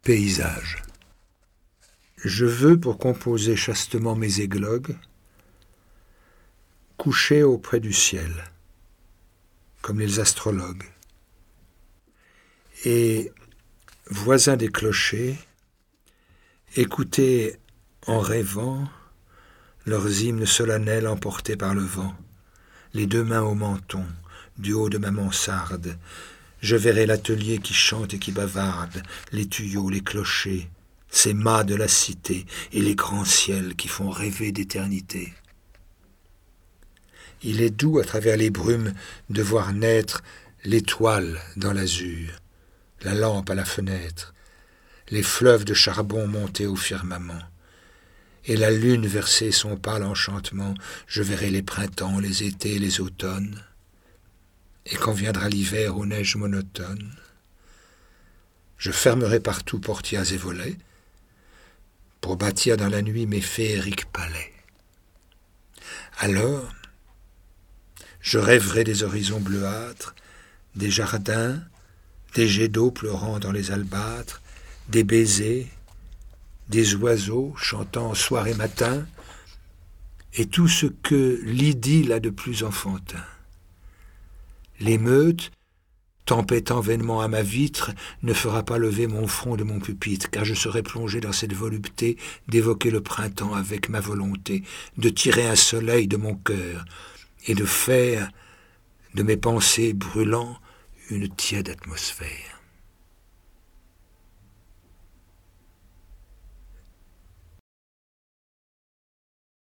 Paysage. Je veux, pour composer chastement mes églogues, coucher auprès du ciel, comme les astrologues, et, voisin des clochers, écouter en rêvant leurs hymnes solennels emportés par le vent, les deux mains au menton, du haut de ma mansarde. Je verrai l'atelier qui chante et qui bavarde, les tuyaux, les clochers, ces mâts de la cité et les grands ciels qui font rêver d'éternité. Il est doux à travers les brumes de voir naître l'étoile dans l'azur, la lampe à la fenêtre, les fleuves de charbon montés au firmament. Et la lune verser son pâle enchantement, je verrai les printemps, les étés, les automnes. Et quand viendra l'hiver aux neiges monotones, je fermerai partout portières et volets pour bâtir dans la nuit mes féeriques palais. Alors, je rêverai des horizons bleuâtres, des jardins, des jets d'eau pleurant dans les albâtres, des baisers, des oiseaux chantant soir et matin, et tout ce que l'idylle a de plus enfantin. L'émeute, tempêtant vainement à ma vitre, ne fera pas lever mon front de mon pupitre, car je serai plongé dans cette volupté d'évoquer le printemps avec ma volonté, de tirer un soleil de mon cœur et de faire de mes pensées brûlants une tiède atmosphère.